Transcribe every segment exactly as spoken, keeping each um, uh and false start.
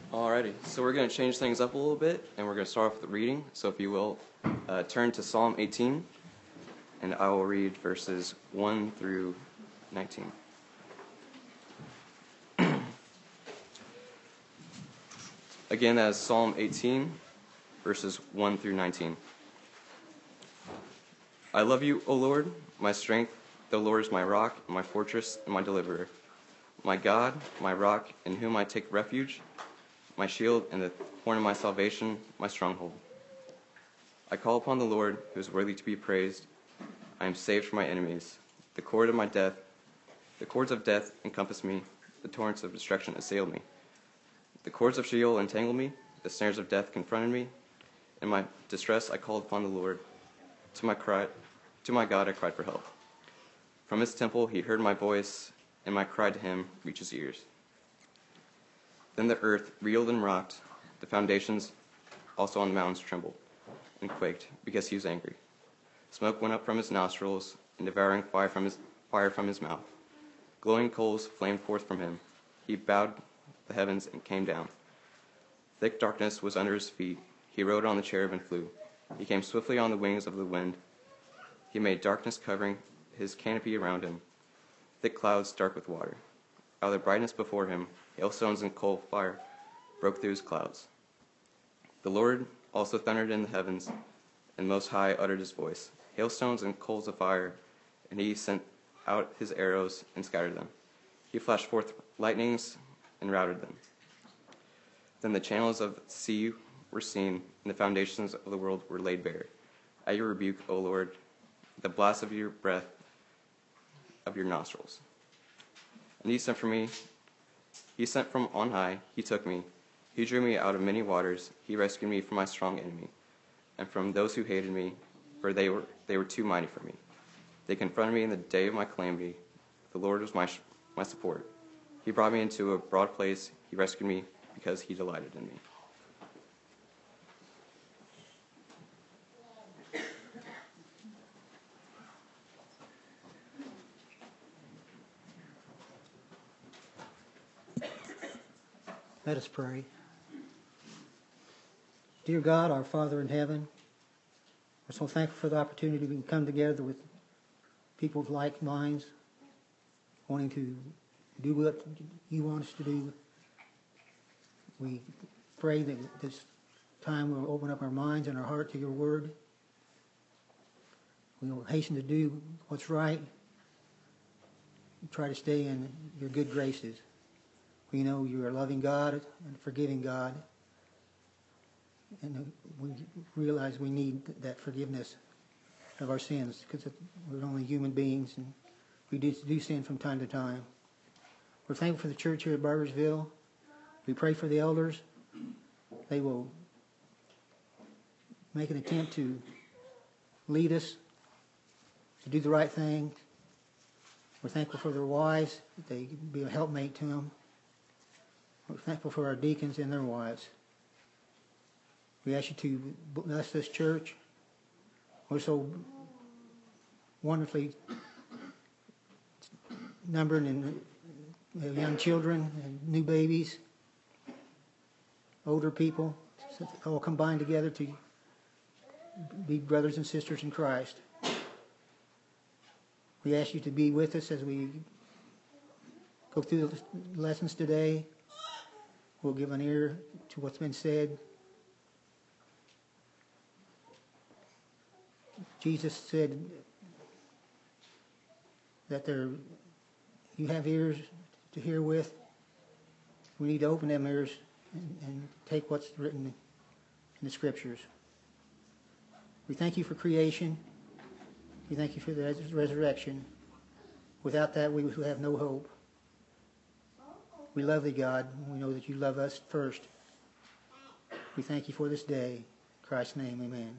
Alrighty, so we're going to change things up a little bit, and we're going to start off with the reading. So if you will, uh, turn to Psalm eighteen, and I will read verses one through nineteen. Again, that is Psalm eighteen, verses one through nineteen. I love you, O Lord, my strength. The Lord is my rock, my fortress, and my deliverer. My God, my rock, in whom I take refuge, my shield and the horn of my salvation, my stronghold. I call upon the Lord, who is worthy to be praised. I am saved from my enemies. The cord of my death, the cords of death encompass me. The torrents of destruction assailed me. The cords of Sheol entangled me. The snares of death confronted me. In my distress, I called upon the Lord. To my cry, to my God, I cried for help. From his temple, he heard my voice, and my cry to him reached his ears. Then the earth reeled and rocked. The foundations also on the mountains trembled and quaked because he was angry. Smoke went up from his nostrils, and devouring fire from his, fire from his mouth. Glowing coals flamed forth from him. He bowed the heavens and came down. Thick darkness was under his feet. He rode on the cherub and flew. He came swiftly on the wings of the wind. He made darkness covering his canopy around him, thick clouds dark with water. Out of the brightness before him, hailstones and coal fire broke through his clouds. The Lord also thundered in the heavens, and Most High uttered his voice. Hailstones and coals of fire, and he sent out his arrows and scattered them. He flashed forth lightnings and routed them. Then the channels of the sea were seen, and the foundations of the world were laid bare. At your rebuke, O Lord, the blast of your breath of your nostrils. And he sent for me, he sent from on high, he took me, he drew me out of many waters, he rescued me from my strong enemy, and from those who hated me, for they were they were too mighty for me. They confronted me in the day of my calamity. The Lord was my my support. He brought me into a broad place, he rescued me because he delighted in me. Let us pray. Dear God, our Father in heaven, we're so thankful for the opportunity we can come together with people with like minds, wanting to do what you want us to do. We pray that this time will open up our minds and our heart to your word. We will hasten to do what's right and try to stay in your good graces. We know you are a loving God and a forgiving God, and we realize we need that forgiveness of our sins because we're only human beings and we do, do sin from time to time. We're thankful for the church here at Barbersville. We pray for the elders. They will make an attempt to lead us to do the right thing. We're thankful for their wives, that they be a helpmate to them. We're thankful for our deacons and their wives. We ask you to bless this church. We're so wonderfully numbered in young children and new babies, older people, all combined together to be brothers and sisters in Christ. We ask you to be with us as we go through the lessons today. We'll give an ear to what's been said. Jesus said that there, you have ears to hear with. We need to open them ears and, and take what's written in the Scriptures. We thank you for creation. We thank you for the resurrection. Without that, we would have no hope. We love thee, God. We know that you love us first. We thank you for this day. In Christ's name, amen.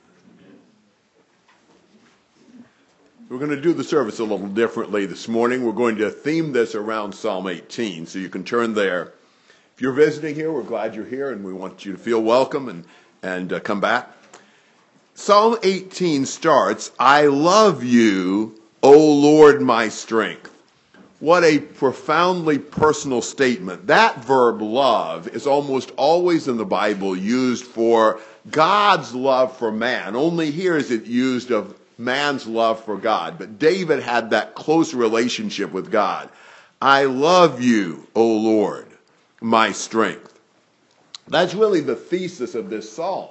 We're going to do the service a little differently this morning. We're going to theme this around Psalm eighteen, so you can turn there. If you're visiting here, we're glad you're here, and we want you to feel welcome and, and uh, come back. Psalm eighteen starts, I love you, O Lord, my strength. What a profoundly personal statement. That verb love is almost always in the Bible used for God's love for man. Only here is it used of man's love for God. But David had that close relationship with God. I love you, O Lord, my strength. That's really the thesis of this psalm.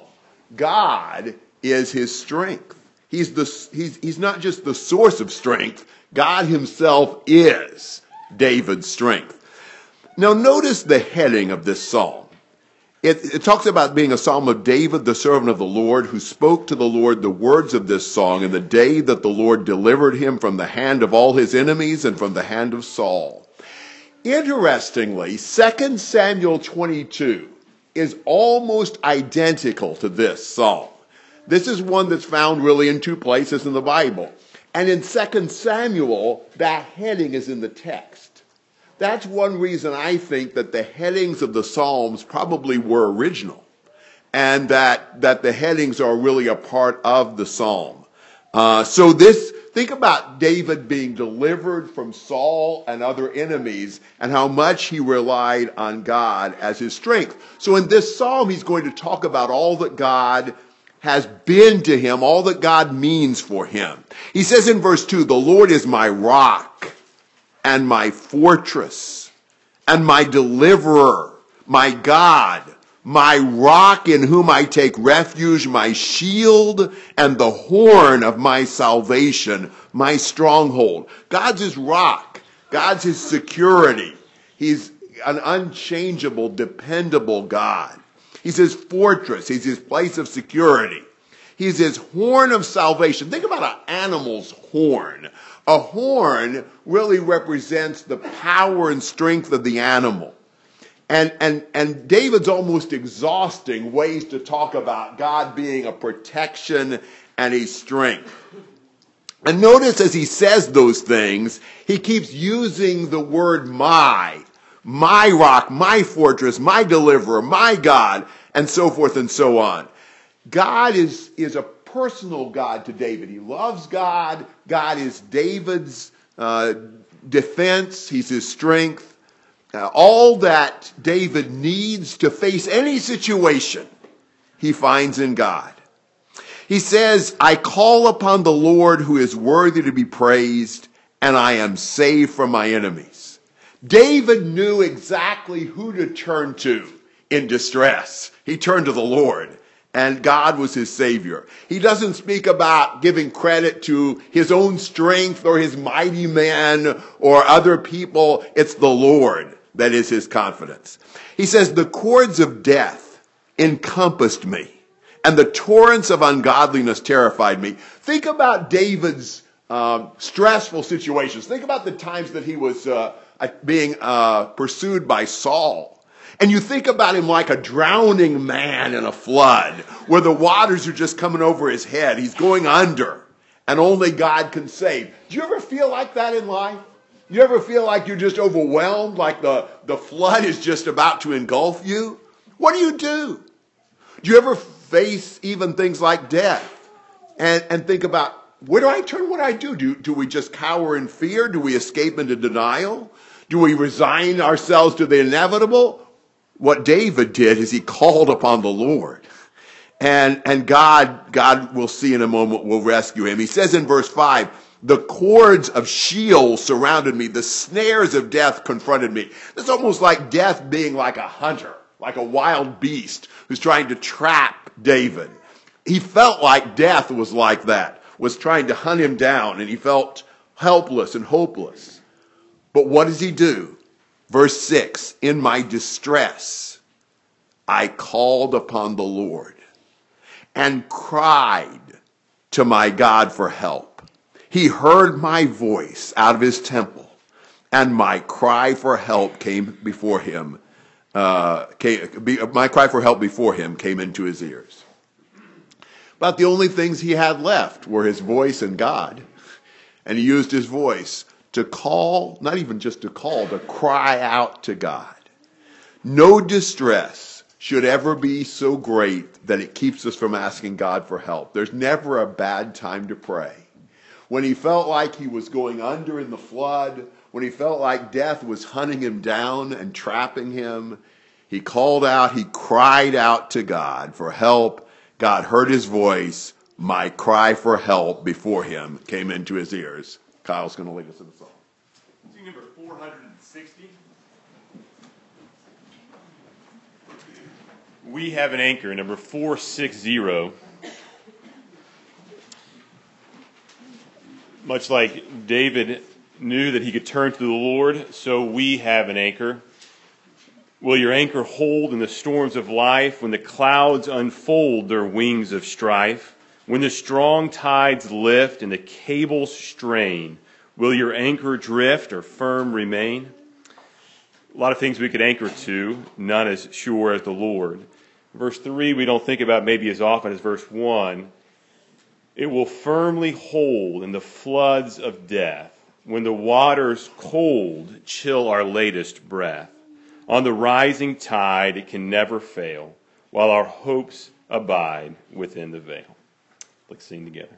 God is his strength. He's, the, he's, he's not just the source of strength. God himself is David's strength. Now notice the heading of this psalm. It, it talks about being a psalm of David, the servant of the Lord, who spoke to the Lord the words of this song in the day that the Lord delivered him from the hand of all his enemies and from the hand of Saul. Interestingly, Second Samuel twenty-two is almost identical to this psalm. This is one that's found really in two places in the Bible. And in Second Samuel, that heading is in the text. That's one reason I think that the headings of the Psalms probably were original, and that, that the headings are really a part of the Psalm. Uh, so this, think about David being delivered from Saul and other enemies, and how much he relied on God as his strength. So in this Psalm, he's going to talk about all that God has been to him, all that God means for him. He says in verse two, the Lord is my rock and my fortress and my deliverer, my God, my rock in whom I take refuge, my shield and the horn of my salvation, my stronghold. God's his rock. God's his security. He's an unchangeable, dependable God. He's his fortress. He's his place of security. He's his horn of salvation. Think about an animal's horn. A horn really represents the power and strength of the animal. And, and, and David's almost exhausting ways to talk about God being a protection and a strength. And notice as he says those things, he keeps using the word my. My rock, my fortress, my deliverer, my God, and so forth and so on. God is, is a personal God to David. He loves God. God is David's uh, defense. He's his strength. Uh, all that David needs to face any situation, he finds in God. He says, I call upon the Lord who is worthy to be praised, and I am saved from my enemies. David knew exactly who to turn to in distress. He turned to the Lord, and God was his Savior. He doesn't speak about giving credit to his own strength or his mighty men or other people. It's the Lord that is his confidence. He says, the cords of death encompassed me, and the torrents of ungodliness terrified me. Think about David's um, stressful situations. Think about the times that he was uh, being uh, pursued by Saul. And you think about him like a drowning man in a flood, where the waters are just coming over his head. He's going under, and only God can save. Do you ever feel like that in life? You ever feel like you're just overwhelmed, like the, the flood is just about to engulf you? What do you do? Do you ever face even things like death and, and think about, where do I turn? What do I do? do? Do we just cower in fear? Do we escape into denial? Do we resign ourselves to the inevitable? What David did is he called upon the Lord. And, and God, God, we'll see in a moment, will rescue him. He says in verse five, the cords of Sheol surrounded me. The snares of death confronted me. It's almost like death being like a hunter, like a wild beast who's trying to trap David. He felt like death was like that, was trying to hunt him down, and he felt helpless and hopeless. But what does he do? Verse six, in my distress, I called upon the Lord and cried to my God for help. He heard my voice out of his temple, and my cry for help came before him. Uh, came, be, my cry for help before him came into his ears. But the only things he had left were his voice and God. And he used his voice to call, not even just to call, to cry out to God. No distress should ever be so great that it keeps us from asking God for help. There's never a bad time to pray. When he felt like he was going under in the flood, when he felt like death was hunting him down and trapping him, he called out, he cried out to God for help. God heard his voice. My cry for help before him came into his ears. Kyle's going to lead us in the song. Sing number four hundred sixty. We have an anchor, number four sixty. Much like David knew that he could turn to the Lord, so we have an anchor. Will your anchor hold in the storms of life when the clouds unfold their wings of strife? When the strong tides lift and the cables strain, will your anchor drift or firm remain? A lot of things we could anchor to, none as sure as the Lord. Verse three we don't think about maybe as often as verse one. It will firmly hold in the floods of death, when the waters cold chill our latest breath. On the rising tide it can never fail, while our hopes abide within the veil. Let's sing together.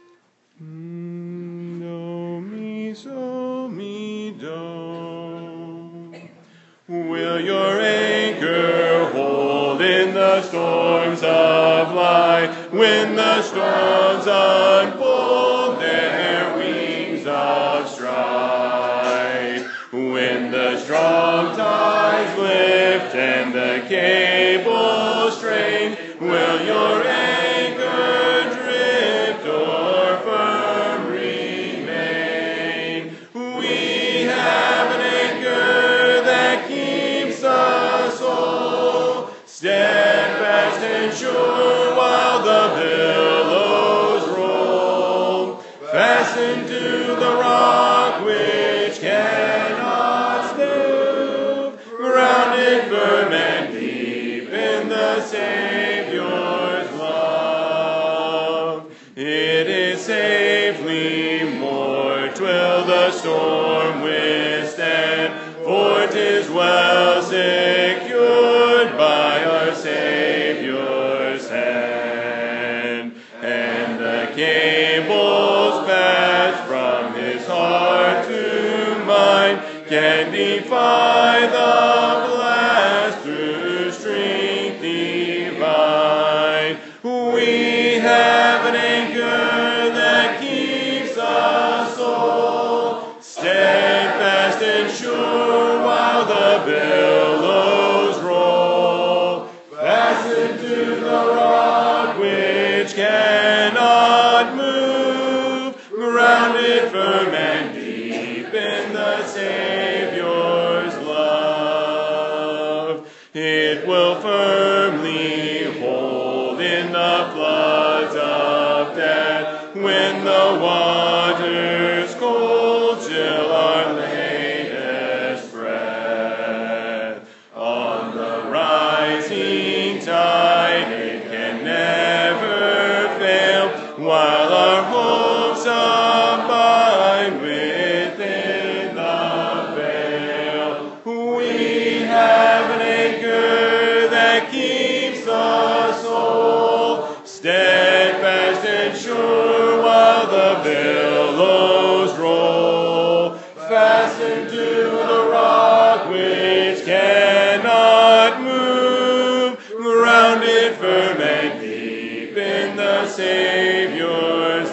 Do, mi, so, mi, do. Will your anchor hold in the storms of life, when the storms unfold their wings of strife? When the strong tides lift and the cables strain, will your anchor drift or firm remain? We have an anchor that keeps us whole, steadfast and sure while the billows roll, fastened to the rock which cannot move, grounded firm and deep in the Savior's love. It is safely moored, 'twill the storm withstand, for 'tis well secured by our Savior's hand. And the cables passed from his heart to mine can defy the blast through strength divine. We have an anchor that keeps us whole, steadfast and sure while the billows roll, fastened to the rock which cannot move, grounded firm and deep in the Savior's love. It will firmly hold in the floods of death, when the waters cold chill our latest breath. On the rising tide it can never fail, while our hopes abide within the veil. We have an anchor that keeps us whole, steadfast and sure while the billows roll, fastened to the rock which cannot move, grounded firm and deep in the Savior's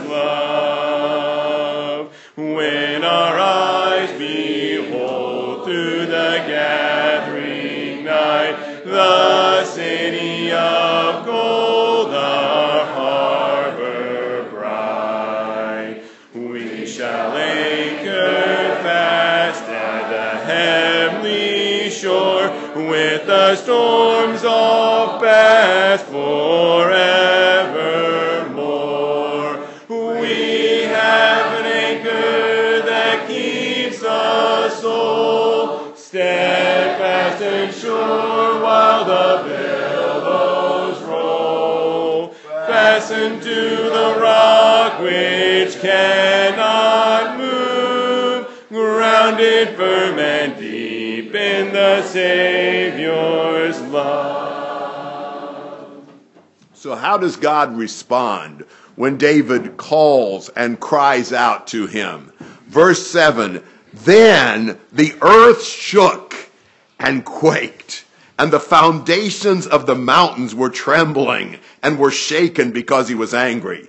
love. When our eyes behold through the gathering night the city of gold, our harbor bright, we shall anchor fast at the heavenly shore, with the storms all past forevermore. We have an anchor that keeps us whole, steadfast and sure while the billows roll, fastened to the rock which cannot move, grounded firm and deep in the Savior's love. So how does God respond when David calls and cries out to him? Verse seven, Then the earth shook and quaked, and the foundations of the mountains were trembling and were shaken because he was angry.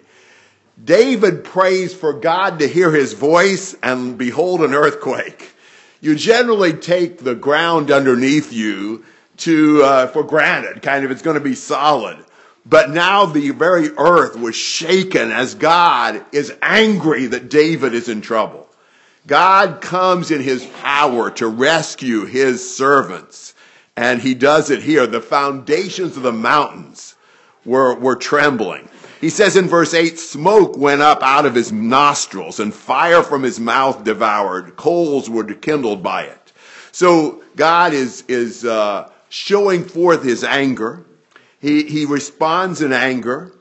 David prays for God to hear his voice, and behold, an earthquake. You generally take the ground underneath you to uh, for granted, kind of it's going to be solid. But now the very earth was shaken as God is angry that David is in trouble. God comes in his power to rescue his servants, and he does it here. The foundations of the mountains were, were trembling. He says in verse eight, smoke went up out of his nostrils, and fire from his mouth devoured. Coals were kindled by it. So God is, is uh, showing forth his anger. He, he responds in anger.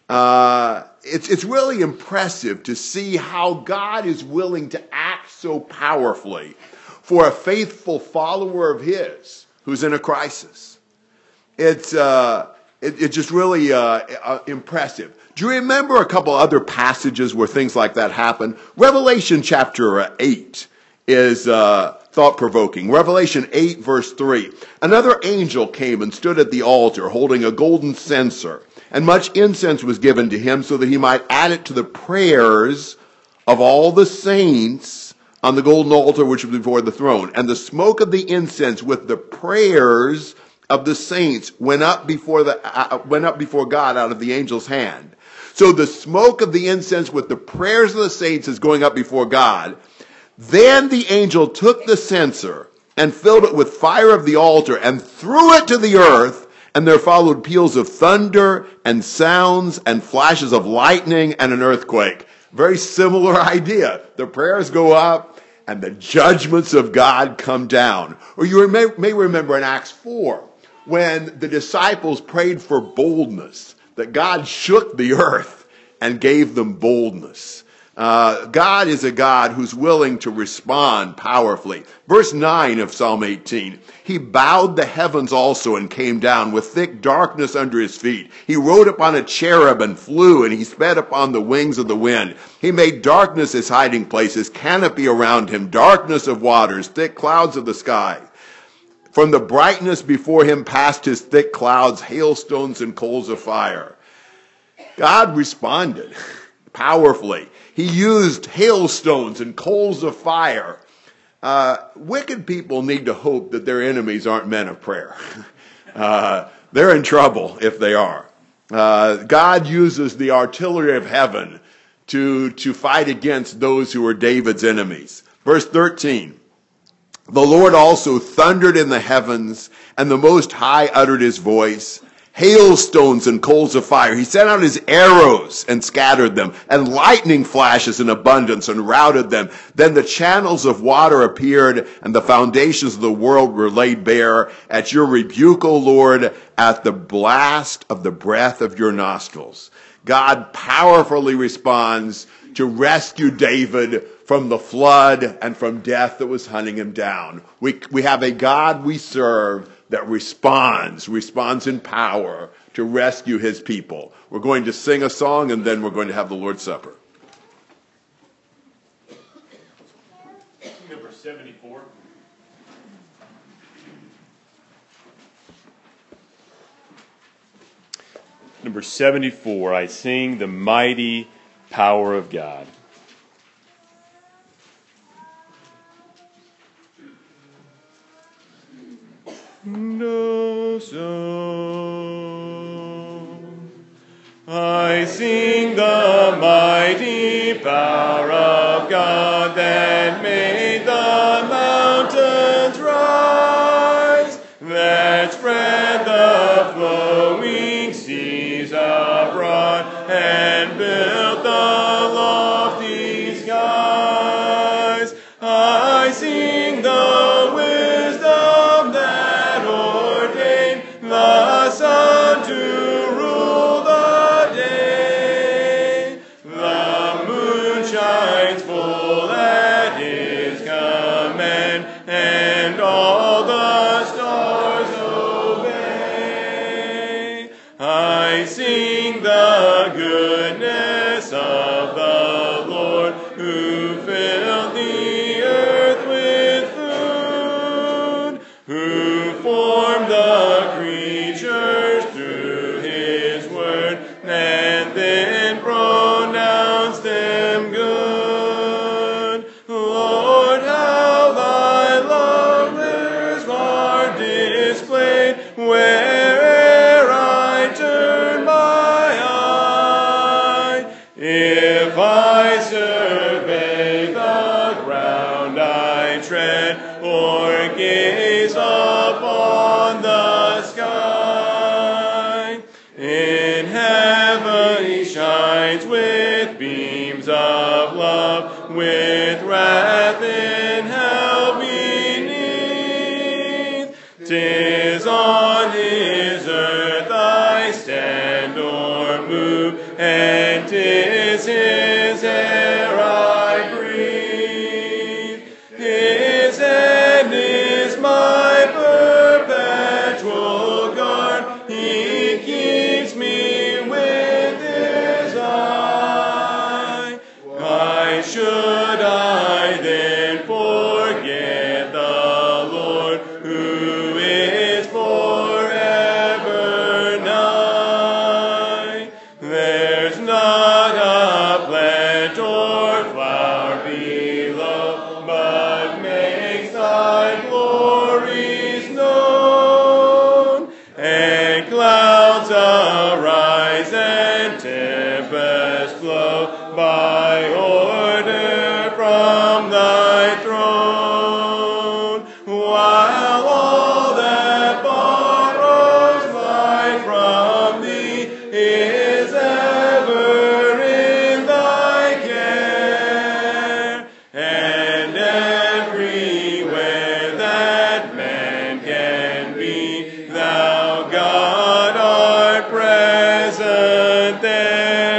Uh, it's, it's really impressive to see how God is willing to act so powerfully for a faithful follower of his who's in a crisis. It's, uh, it, it's just really uh, uh, impressive. Do you remember a couple other passages where things like that happen? Revelation chapter eight is uh, thought-provoking. Revelation eight, verse three. Another angel came and stood at the altar holding a golden censer, and much incense was given to him so that he might add it to the prayers of all the saints on the golden altar which was before the throne. And the smoke of the incense with the prayers of the saints went up before the uh, went up before God out of the angel's hand. So the smoke of the incense with the prayers of the saints is going up before God. Then the angel took the censer and filled it with fire of the altar and threw it to the earth, and there followed peals of thunder and sounds and flashes of lightning and an earthquake. Very similar idea. The prayers go up and the judgments of God come down. Or you may, may remember in Acts four, when the disciples prayed for boldness, that God shook the earth and gave them boldness. Uh, God is a God who's willing to respond powerfully. Verse nine of Psalm eighteen, he bowed the heavens also and came down with thick darkness under his feet. He rode upon a cherub and flew, and he sped upon the wings of the wind. He made darkness his hiding place, his canopy around him, darkness of waters, thick clouds of the sky. From the brightness before him passed his thick clouds, hailstones and coals of fire. God responded powerfully. He used hailstones and coals of fire. Uh, wicked people need to hope that their enemies aren't men of prayer. uh, they're in trouble if they are. Uh, God uses the artillery of heaven to, to fight against those who are David's enemies. Verse thirteen. The Lord also thundered in the heavens, and the Most High uttered his voice. Hailstones and coals of fire. He sent out his arrows and scattered them, and lightning flashes in abundance and routed them. Then the channels of water appeared, and the foundations of the world were laid bare at your rebuke, O Lord, at the blast of the breath of your nostrils. God powerfully responds to rescue David from the flood and from death that was hunting him down. We, we have a God we serve that responds, responds in power to rescue his people. We're going to sing a song, and then we're going to have the Lord's Supper. Number seventy-four. Number seventy-four, I sing the mighty power of God. No song. I sing the mighty power of God that made the mountains rise, that spread the flowing seas abroad, and built the lofty skies. I sing the wisdom that ordained the sun to rule the day. The moon shines full at his Lord gaze upon the sky. In heaven he shines with beams of love, with wrath in hell beneath. 'Tis on his earth I stand or move, and 'tis his air I breathe. His hand is my perpetual guard. He keeps me with his eye. Why should I then forget the Lord, who is forever nigh? There's not a plant or flower below, but makes thy glories known. And clouds arise and tempests flow by order from thy throne, while all that borrows life from thee is ever in thy care. And everywhere that man can be, thou God art present there.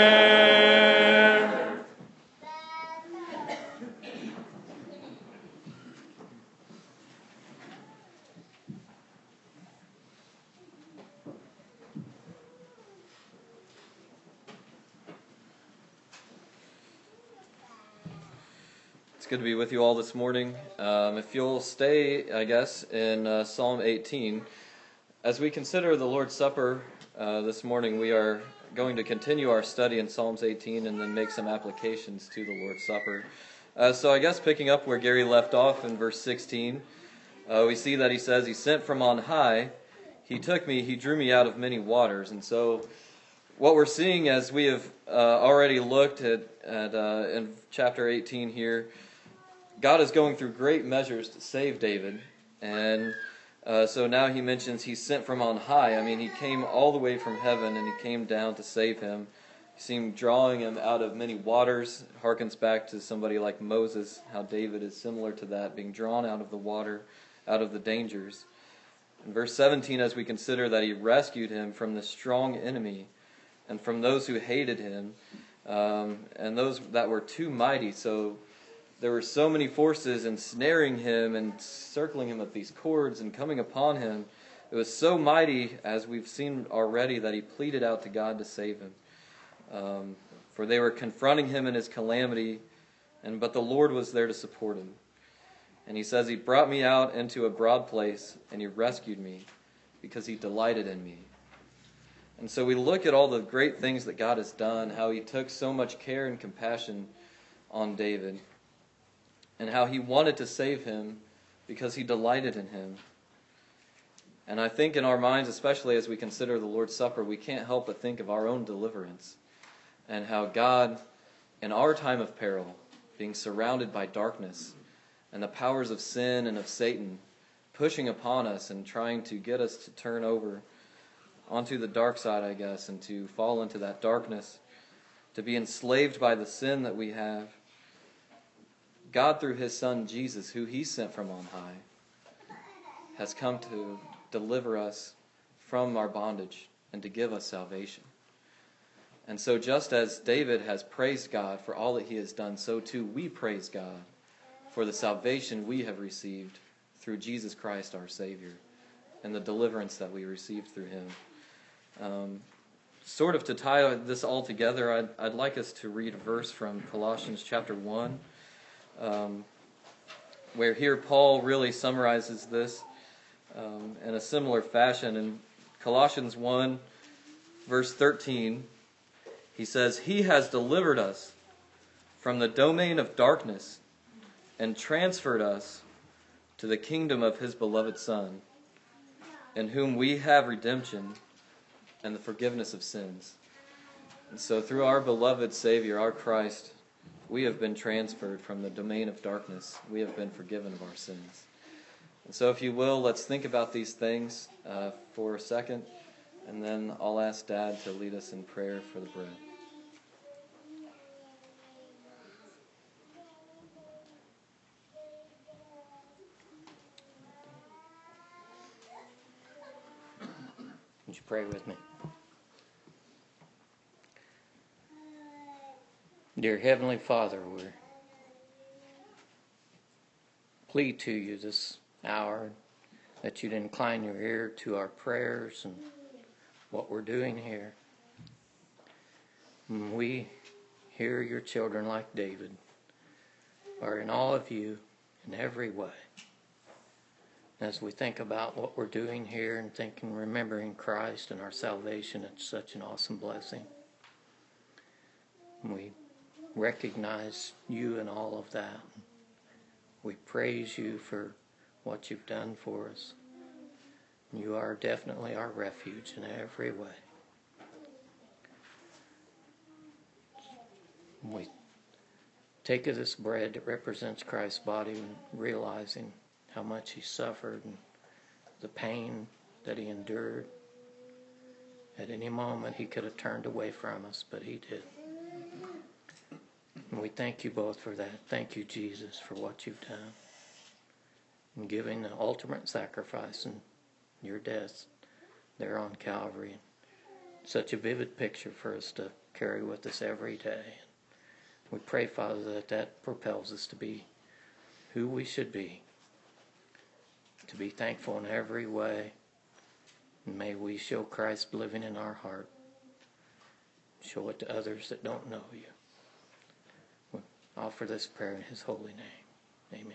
It's good to be with you all this morning. Um, if you'll stay, I guess, in uh, Psalm eighteen. As we consider the Lord's Supper uh, this morning, we are going to continue our study in Psalms eighteen and then make some applications to the Lord's Supper. Uh, so I guess picking up where Gary left off in verse sixteen, uh, we see that he says, "He sent from on high, he took me, he drew me out of many waters." And so what we're seeing, as we have uh, already looked at, at uh, in chapter eighteen here, God is going through great measures to save David. And uh, so now he mentions he's sent from on high. I mean, he came all the way from heaven and he came down to save him. You see him drawing him out of many waters. It harkens back to somebody like Moses, how David is similar to that, being drawn out of the water, out of the dangers. In verse seventeen, as we consider that he rescued him from the strong enemy and from those who hated him, um, and those that were too mighty. So there were so many forces ensnaring him and circling him with these cords and coming upon him. It was so mighty, as we've seen already, that he pleaded out to God to save him. Um, for they were confronting him in his calamity, and but the Lord was there to support him. And he says, "He brought me out into a broad place, and he rescued me, because he delighted in me." And so we look at all the great things that God has done, how he took so much care and compassion on David, and how he wanted to save him because he delighted in him. And I think in our minds, especially as we consider the Lord's Supper, we can't help but think of our own deliverance and how God, in our time of peril, being surrounded by darkness and the powers of sin and of Satan pushing upon us and trying to get us to turn over onto the dark side, I guess, and to fall into that darkness, to be enslaved by the sin that we have, God, through his Son Jesus, who he sent from on high, has come to deliver us from our bondage and to give us salvation. And so just as David has praised God for all that he has done, so too we praise God for the salvation we have received through Jesus Christ our Savior and the deliverance that we received through him. Um, sort of to tie this all together, I'd, I'd like us to read a verse from Colossians chapter one, um, where here Paul really summarizes this um, in a similar fashion. In Colossians one, verse thirteen, he says, "He has delivered us from the domain of darkness and transferred us to the kingdom of his beloved Son, in whom we have redemption and the forgiveness of sins." And so through our beloved Savior, our Christ, we have been transferred from the domain of darkness. We have been forgiven of our sins. And so if you will, let's think about these things uh, for a second, and then I'll ask Dad to lead us in prayer for the bread. Would you pray with me? Dear Heavenly Father, we plead to you this hour that you'd incline your ear to our prayers and what we're doing here. And we, hear your children like David, are in awe of you in every way. As we think about what we're doing here and thinking, remembering Christ and our salvation, it's such an awesome blessing. We recognize you in all of that. We praise you for what you've done for us. You are definitely our refuge in every way. We take of this bread that represents Christ's body, realizing how much he suffered and the pain that he endured. At any moment he could have turned away from us, but he did. And we thank you both for that. Thank you, Jesus, for what you've done in giving the ultimate sacrifice in your death there on Calvary. Such a vivid picture for us to carry with us every day. We pray, Father, that that propels us to be who we should be, to be thankful in every way. And may we show Christ living in our heart. Show it to others that don't know you. We offer this prayer in his holy name. Amen.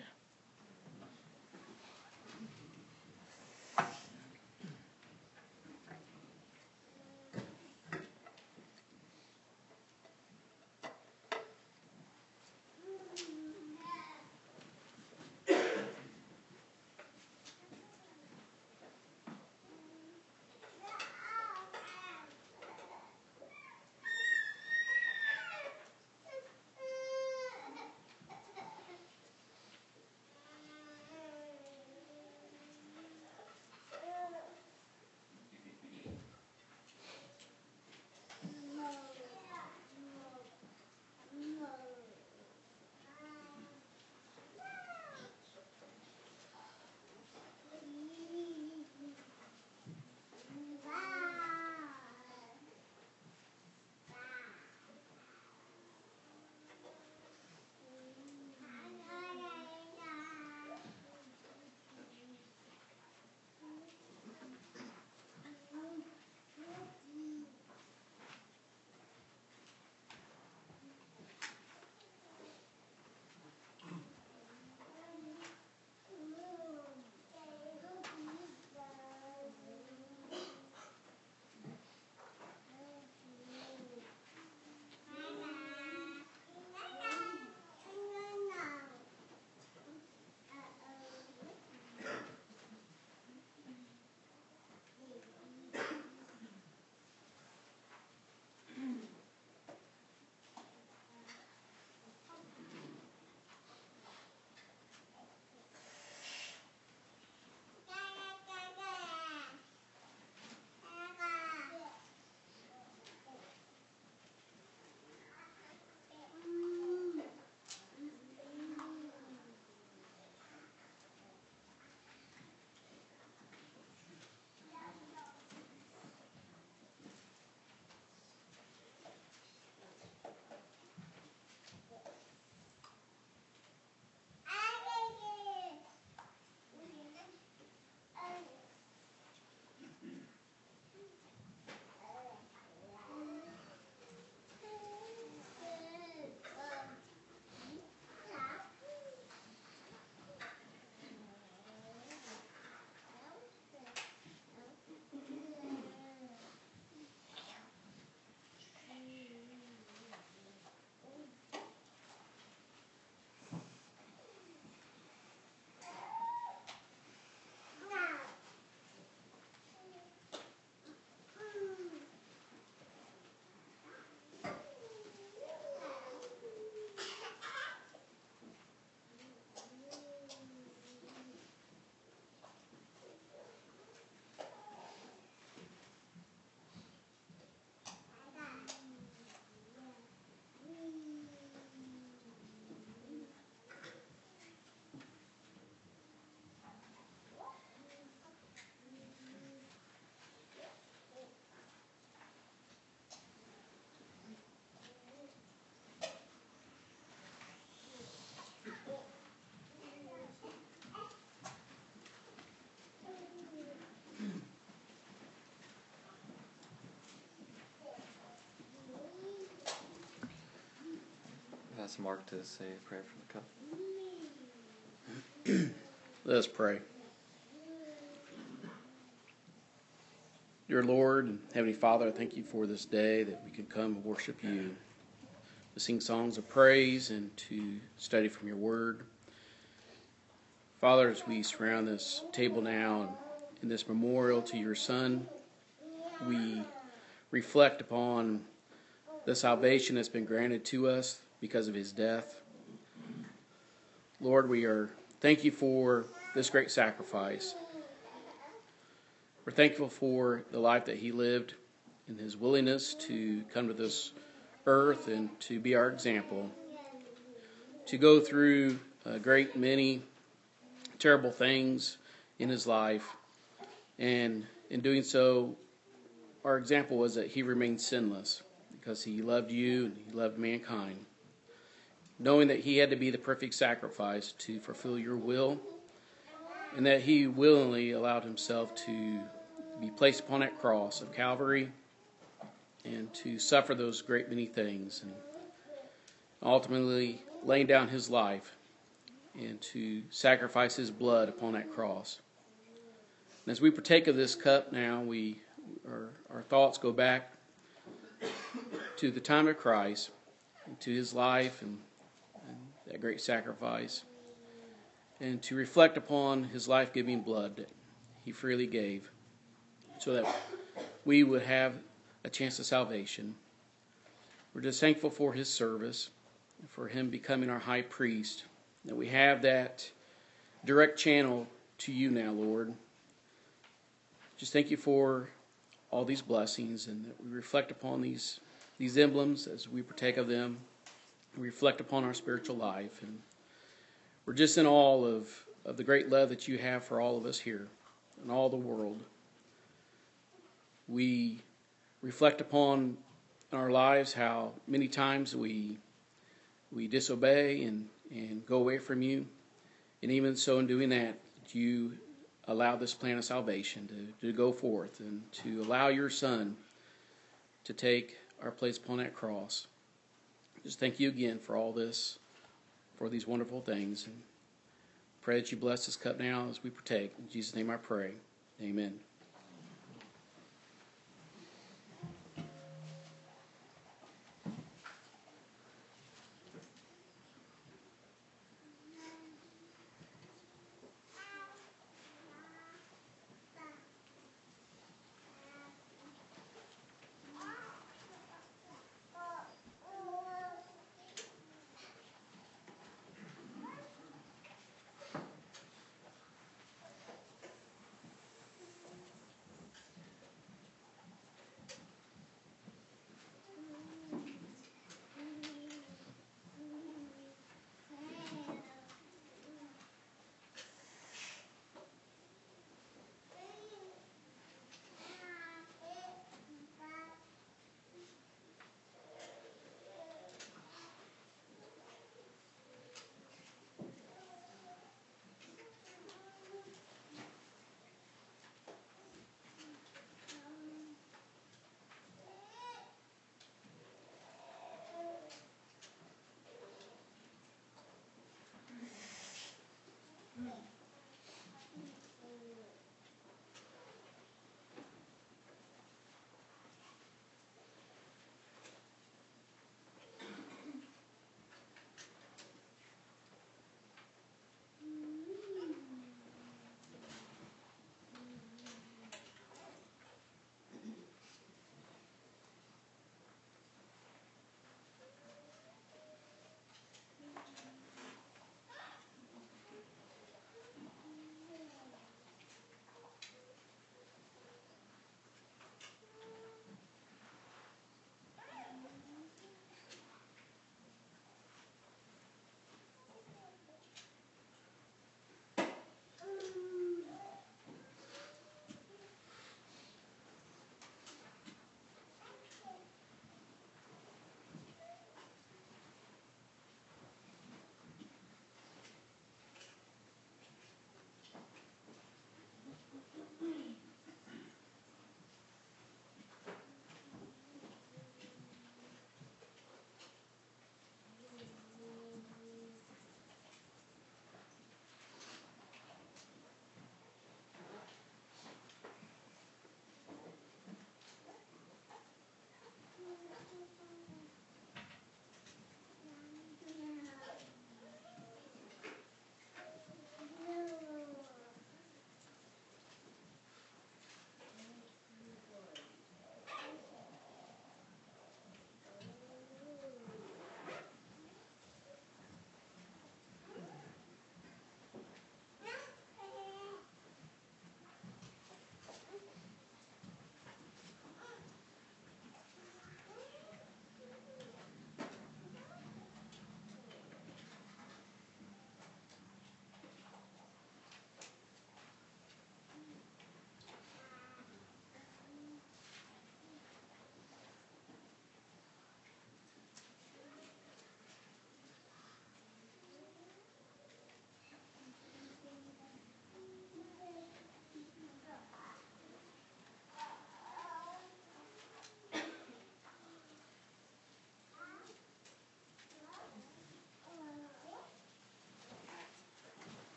ask Mark to say a prayer for the cup. Let us pray. Dear Lord and Heavenly Father, I thank you for this day that we can come and worship you, to sing songs of praise and to study from your word. Father, as we surround this table now and in this memorial to your Son, we reflect upon the salvation that's been granted to us because of his death. Lord, we are thank you for this great sacrifice. We're thankful for the life that he lived and his willingness to come to this earth and to be our example, to go through a great many terrible things in his life. And in doing so, our example was that he remained sinless because he loved you and he loved mankind. Knowing that he had to be the perfect sacrifice to fulfill your will, and that he willingly allowed himself to be placed upon that cross of Calvary and to suffer those great many things, and ultimately laying down his life and to sacrifice his blood upon that cross. And as we partake of this cup now, we our, our thoughts go back to the time of Christ, and to his life and, and that great sacrifice, and to reflect upon his life-giving blood that he freely gave, so that we would have a chance of salvation. We're just thankful for his service, for him becoming our high priest, that we have that direct channel to you now, Lord. Just thank you for all these blessings, and that we reflect upon these these emblems as we partake of them. We reflect upon our spiritual life, and we're just in awe of, of the great love that you have for all of us here and all the world. We reflect upon in our lives how many times we we disobey and, and go away from you. And even so, in doing that, you allow this plan of salvation to, to go forth and to allow your Son to take our place upon that cross. Just thank you again for all this, for these wonderful things. And pray that you bless this cup now as we partake. In Jesus' name I pray. Amen.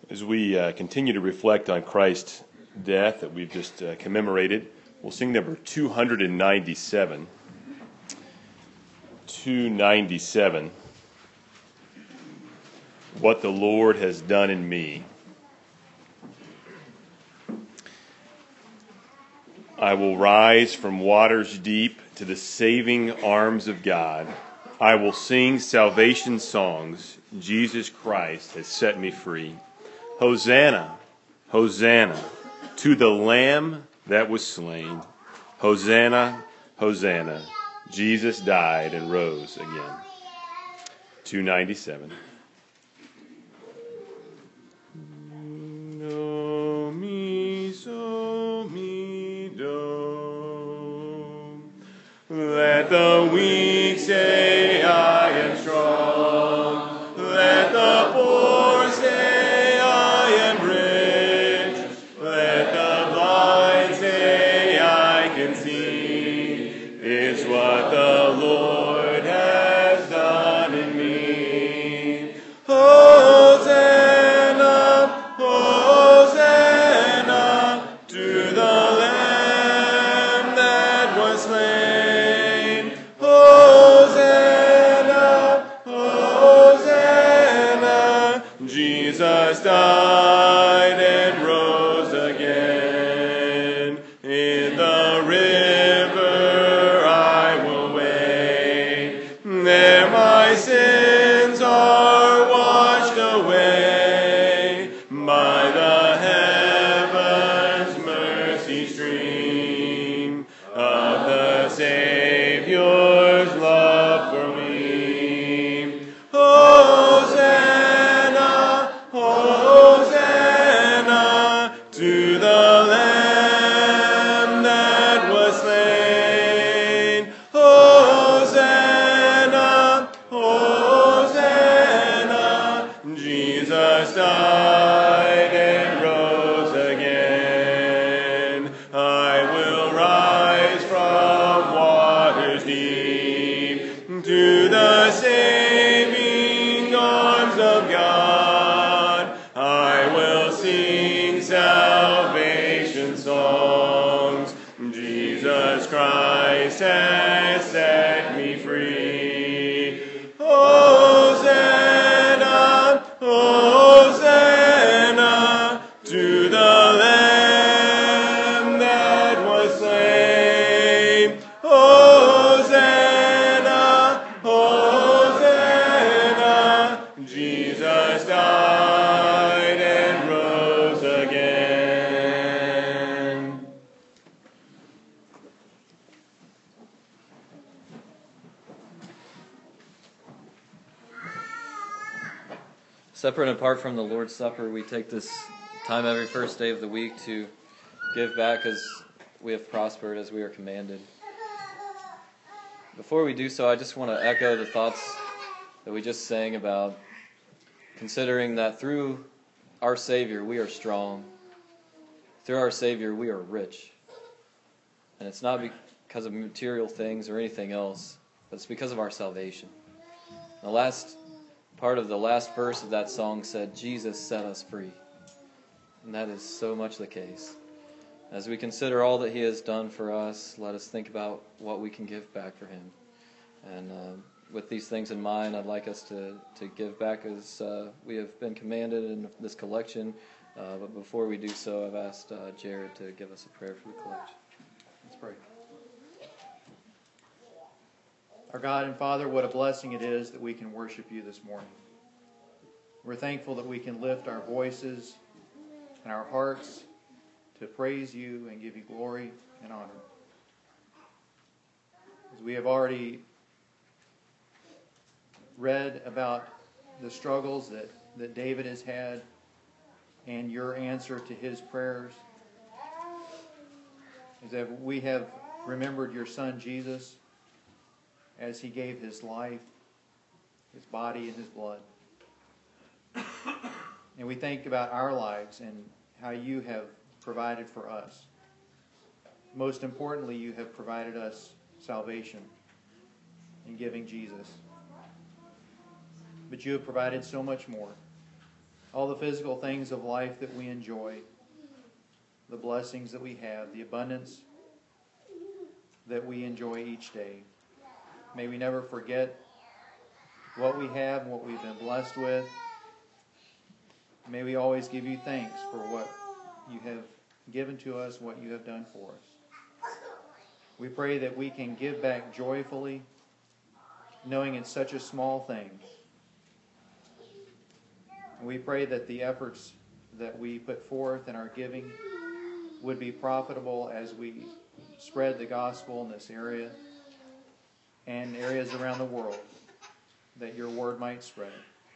As we uh, continue to reflect on Christ's death that we've just uh, commemorated, we'll sing number two ninety-seven. two ninety-seven. What the Lord has done in me. I will rise from waters deep to the saving arms of God. I will sing salvation songs. Jesus Christ has set me free. Hosanna, Hosanna, to the Lamb that was slain. Hosanna, Hosanna, Jesus died and rose again. two ninety-seven. Do, mi, so, mi, do. Let the weak say, I am strong. Let the poor say, I am rich. Let the blind say, I can see. It's what the Lord has done in me. Hosanna, Hosanna, to the Lamb that was slain. Hosanna, Hosanna, Jesus died and rose again. In the river I will wade. There my sins are washed away by the heavens' mercy stream of the Savior's love for me. Hosanna, Hosanna, to the Lamb that was slain. Hosanna, Hosanna, Jesus died and rose again. I will rise from waters deep to the saving arms of God. I will sing salvation songs. Jesus Christ has set me free. Hosanna, Hosanna, to the Lamb that was slain. Hosanna, Hosanna, Jesus died and rose again. Separate and apart from the Lord's Supper, we take this time every first day of the week to give back as we have prospered, as we are commanded. Before we do so, I just want to echo the thoughts that we just sang about, considering that through our Savior we are strong. Through our Savior we are rich. And it's not because of material things or anything else, but it's because of our salvation. The last part of the last verse of that song said, Jesus set us free. And that is so much the case. As we consider all that He has done for us, let us think about what we can give back for Him. And uh, with these things in mind, I'd like us to, to give back as uh, we have been commanded in this collection. Uh, but before we do so, I've asked uh, Jared to give us a prayer for the collection. Let's pray. Our God and Father, what a blessing it is that we can worship You this morning. We're thankful that we can lift our voices and our hearts to praise You and give You glory and honor. As we have already read about the struggles that, that David has had and Your answer to his prayers, as that we have remembered Your Son Jesus as He gave His life, His body, and His blood. And we think about our lives and how You have provided for us. Most importantly, You have provided us salvation in giving Jesus. But You have provided so much more. all the physical things of life that we enjoy, the blessings that we have, the abundance that we enjoy each day. May we never forget what we have and what we've been blessed with. May we always give you thanks for what you have given to us, what you have done for us. We pray that we can give back joyfully, knowing it's such a small thing. We pray that the efforts that we put forth in our giving would be profitable as we spread the gospel in this area and areas around the world, that your word might spread.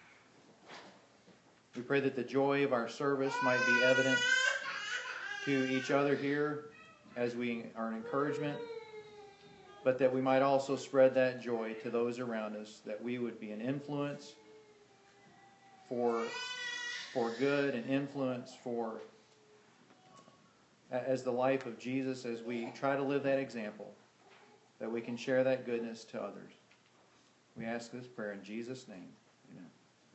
We pray that the joy of our service might be evident to each other here as we are an encouragement, but that we might also spread that joy to those around us, that we would be an influence for, for good and influence for as the life of Jesus, as we try to live that example, that we can share that goodness to others. We ask this prayer in Jesus' name. Amen.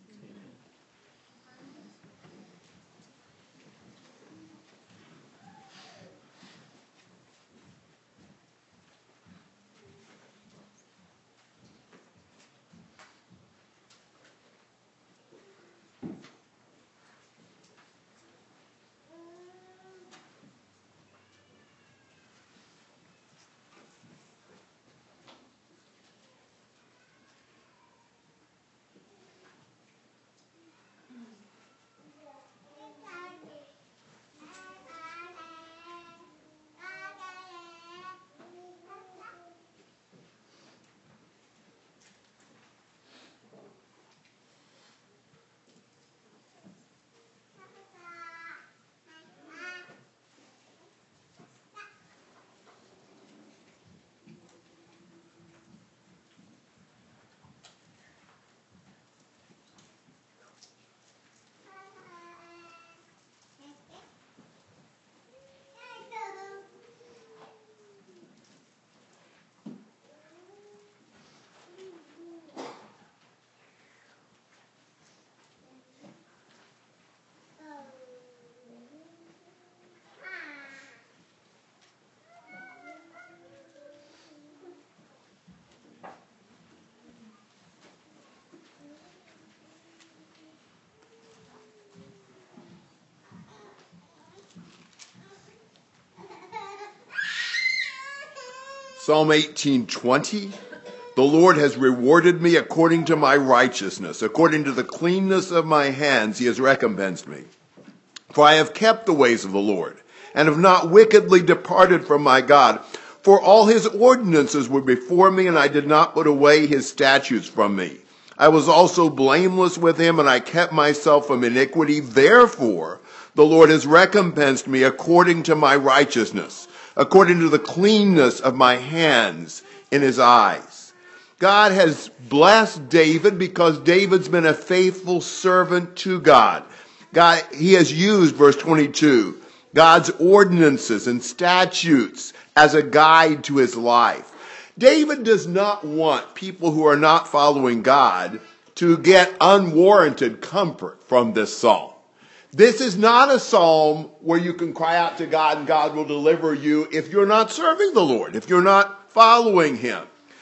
Psalm eighteen twenty. The Lord has rewarded me according to my righteousness. According to the cleanness of my hands, he has recompensed me. For I have kept the ways of the Lord, and have not wickedly departed from my God. For all his ordinances were before me, and I did not put away his statutes from me. I was also blameless with him, and I kept myself from iniquity. Therefore, the Lord has recompensed me according to my righteousness, according to the cleanness of my hands in his eyes. God has blessed David because David's been a faithful servant to God. God, he has used, verse twenty-two, God's ordinances and statutes as a guide to his life. David does not want people who are not following God to get unwarranted comfort from this psalm. This is not a psalm where you can cry out to God and God will deliver you if you're not serving the Lord, if you're not following him.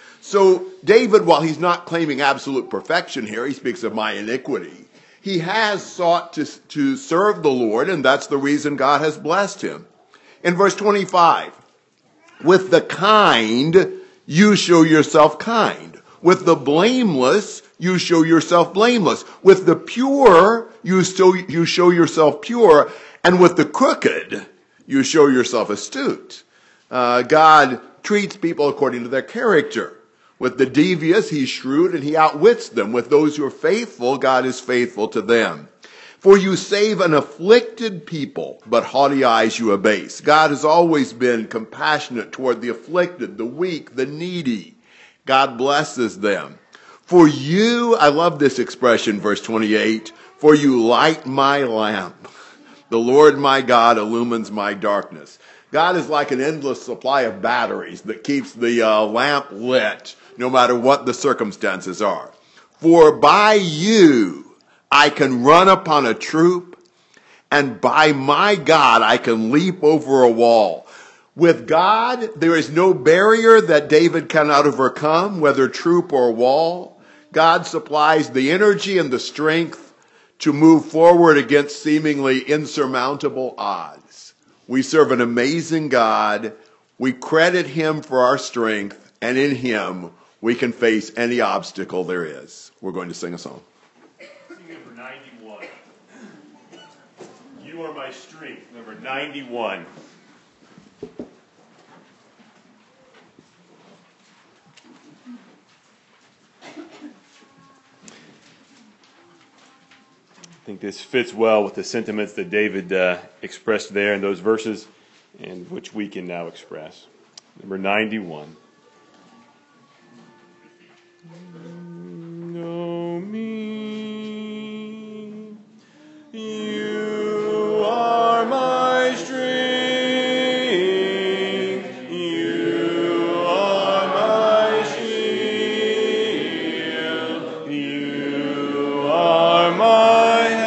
So David, while he's not claiming absolute perfection here, he speaks of my iniquity. He has sought to, to serve the Lord, and that's the reason God has blessed him. In verse twenty-five, with the kind, you show yourself kind. With the blameless, you show yourself blameless. With the pure, you still you show yourself pure. And with the crooked, you show yourself astute. Uh, God treats people according to their character. With the devious, he's shrewd and he outwits them. With those who are faithful, God is faithful to them. For you save an afflicted people, but haughty eyes you abase. God has always been compassionate toward the afflicted, the weak, the needy. God blesses them. For you, I love this expression, verse twenty-eight, for you light my lamp. The Lord my God illumines my darkness. God is like an endless supply of batteries that keeps the uh, lamp lit no matter what the circumstances are. For by you I can run upon a troop, and by my God, I can leap over a wall. With God, there is no barrier that David cannot overcome, whether troop or wall. God supplies the energy and the strength to move forward against seemingly insurmountable odds. We serve an amazing God. We credit him for our strength, and in him we can face any obstacle there is. We're going to sing a song. Sing number ninety-one. You are my strength, number ninety-one. I think this fits well with the sentiments that David uh, expressed there in those verses, and which we can now express. Number ninety-one. Know me, you are my strength, you are my shield, you are my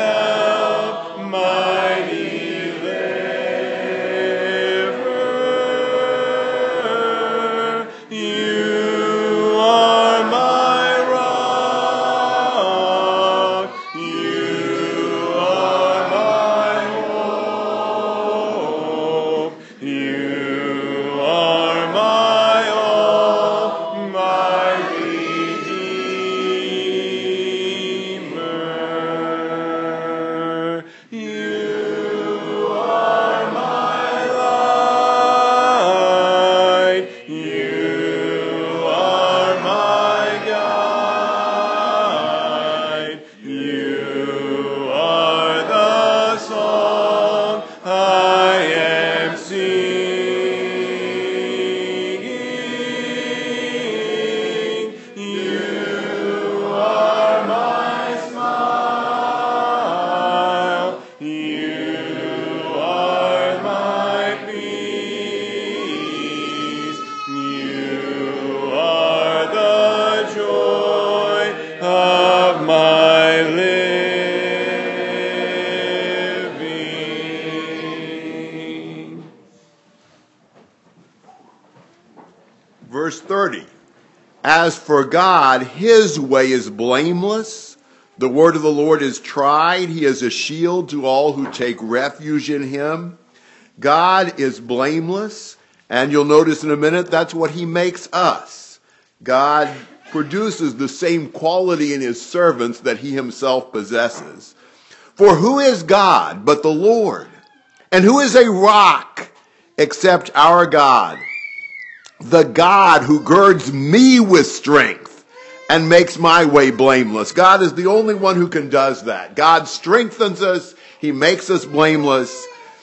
Verse thirty, as for God, his way is blameless. The word of the Lord is tried. He is a shield to all who take refuge in him. God is blameless. And you'll notice in a minute, that's what he makes us. God produces the same quality in his servants that he himself possesses. For who is God but the Lord? And who is a rock except our God? The God who girds me with strength and makes my way blameless. God is the only one who can do that. God strengthens us. He makes us blameless.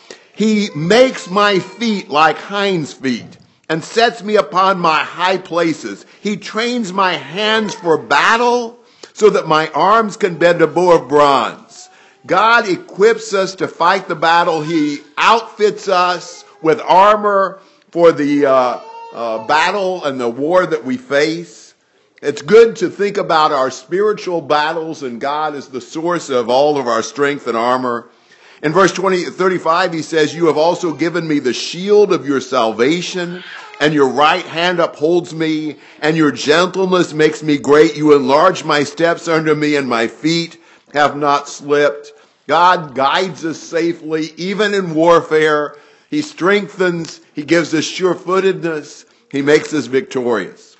He makes my feet like hinds' feet and sets me upon my high places. He trains my hands for battle so that my arms can bend a bow of bronze. God equips us to fight the battle. He outfits us with armor for the uh, uh, battle and the war that we face. It's good to think about our spiritual battles, and God is the source of all of our strength and armor. In verse twenty, thirty-five, he says, you have also given me the shield of your salvation, and your right hand upholds me, and your gentleness makes me great. You enlarge my steps under me, and my feet have not slipped. God guides us safely, even in warfare. He strengthens. He gives us sure-footedness. He makes us victorious.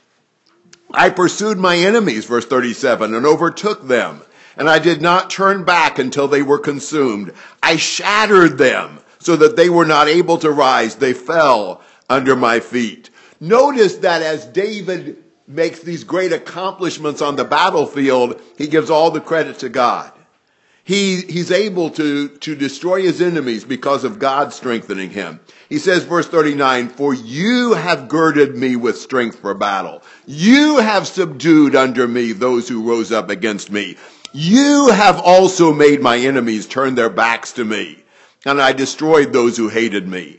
I pursued my enemies, verse thirty-seven, and overtook them. And I did not turn back until they were consumed. I shattered them so that they were not able to rise. They fell under my feet. Notice that as David makes these great accomplishments on the battlefield, he gives all the credit to God. He, he's able to, to destroy his enemies because of God strengthening him. He says, verse thirty-nine, for you have girded me with strength for battle. You have subdued under me those who rose up against me. You have also made my enemies turn their backs to me, and I destroyed those who hated me.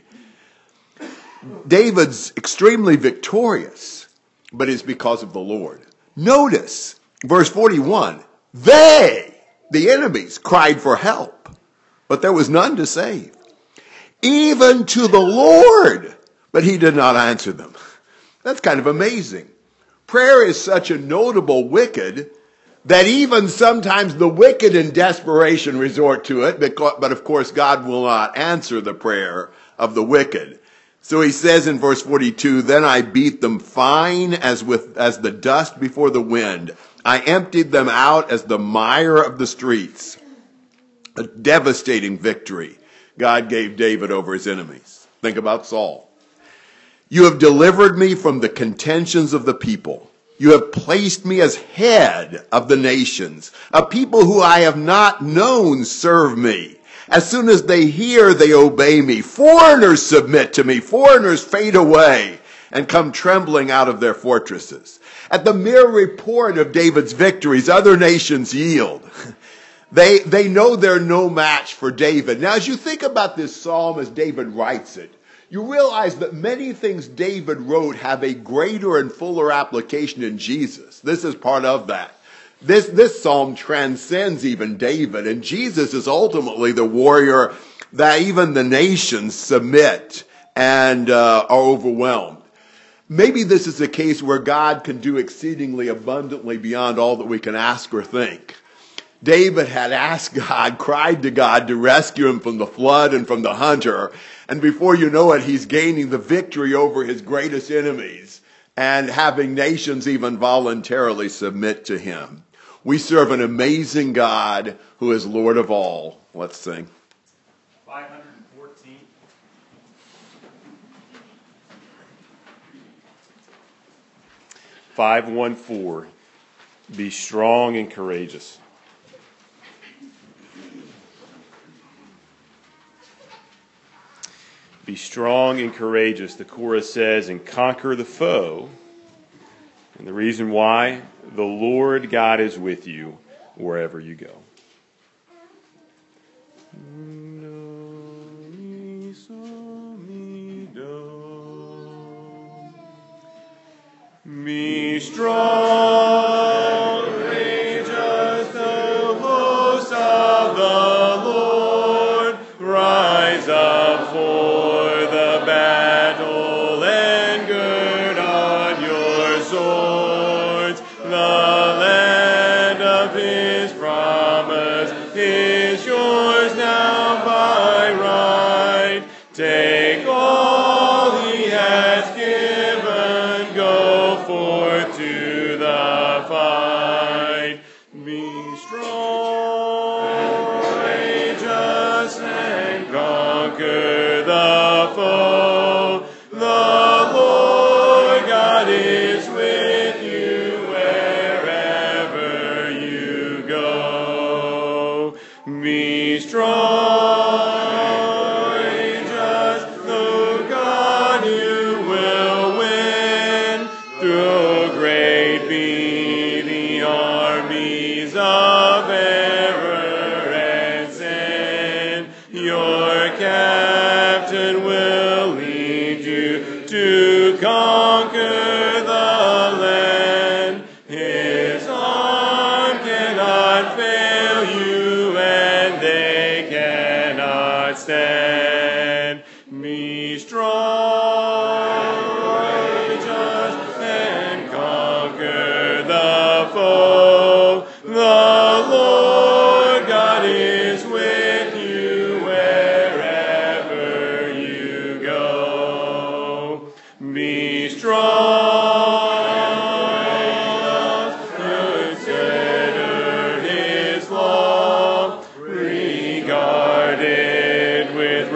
David's extremely victorious, but it's because of the Lord. Notice, verse forty-one, they, The enemies cried for help, but there was none to save. Even to the Lord, but he did not answer them. That's kind of amazing. Prayer is such a notable wicked that even sometimes the wicked in desperation resort to it, but of course God will not answer the prayer of the wicked. So he says in verse forty-two, then I beat them fine as with as the dust before the wind. I emptied them out as the mire of the streets. A devastating victory God gave David over his enemies. Think about Saul. You have delivered me from the contentions of the people. You have placed me as head of the nations. A people who I have not known serve me. As soon as they hear, they obey me. Foreigners submit to me. Foreigners fade away and come trembling out of their fortresses. At the mere report of David's victories, other nations yield. They, they know they're no match for David. Now, as you think about this psalm as David writes it, you realize that many things David wrote have a greater and fuller application in Jesus. This is part of that. This, this psalm transcends even David, and Jesus is ultimately the warrior that even the nations submit and uh, are overwhelmed. Maybe this is a case where God can do exceedingly abundantly beyond all that we can ask or think. David had asked God, cried to God to rescue him from the flood and from the hunter. And before you know it, he's gaining the victory over his greatest enemies and having nations even voluntarily submit to him. We serve an amazing God who is Lord of all. Let's sing. five fourteen. five one four. Be strong and courageous. Be strong and courageous, the chorus says, and conquer the foe. And the reason why, the Lord God is with you wherever you go. Be strong, courageous, the host of the Lord, rise up for the battle and gird on your swords. The land of his promise is yours now by right. Take all he has given, go forth to the fight. Be strong, courageous, and conquer the foe. The Lord God is with you wherever you go. Be strong, courageous, though God you will win. Through great be the armies of error and sin. Your captain will lead you to conquer the land. His arm cannot fail you, and they cannot stand. Be strong, courageous, and conquer the foe. The Lord God is with you wherever you go. Be strong, consider his law, regard it with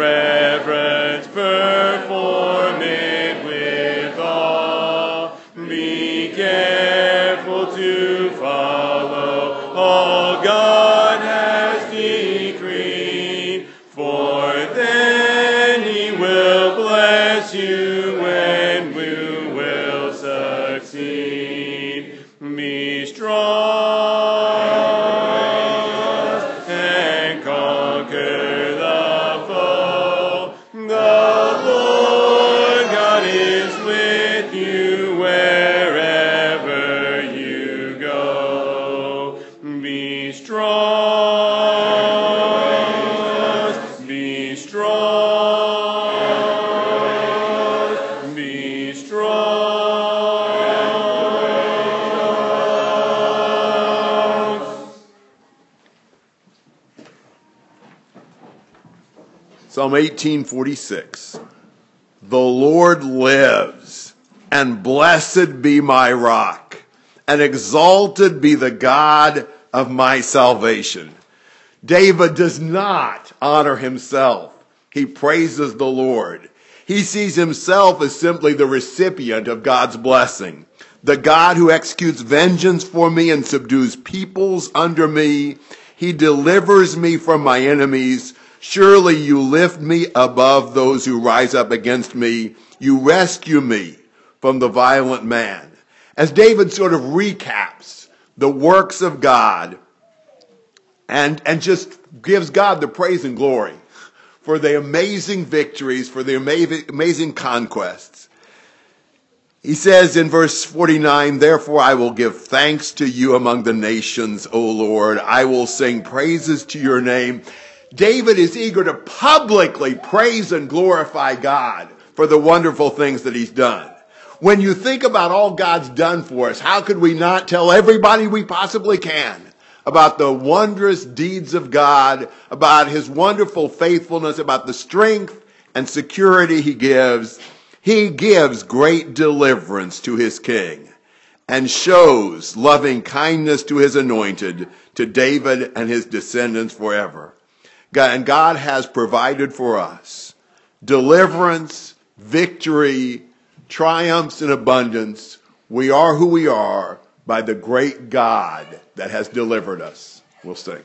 Psalm eighteen forty-six. The Lord lives, and blessed be my rock, and exalted be the God of my salvation. David does not honor himself. He praises the Lord. He sees himself as simply the recipient of God's blessing. The God who executes vengeance for me and subdues peoples under me. He delivers me from my enemies. Surely you lift me above those who rise up against me. You rescue me from the violent man. As David sort of recaps the works of God and, and just gives God the praise and glory for the amazing victories, for the amazing, amazing conquests. He says in verse forty-nine, therefore I will give thanks to you among the nations, O Lord. I will sing praises to your name. David is eager to publicly praise and glorify God for the wonderful things that he's done. When you think about all God's done for us, how could we not tell everybody we possibly can about the wondrous deeds of God, about his wonderful faithfulness, about the strength and security he gives? He gives great deliverance to his king and shows loving kindness to his anointed, to David and his descendants forever. God, and God has provided for us deliverance, victory, triumphs in abundance. We are who we are by the great God that has delivered us. We'll sing.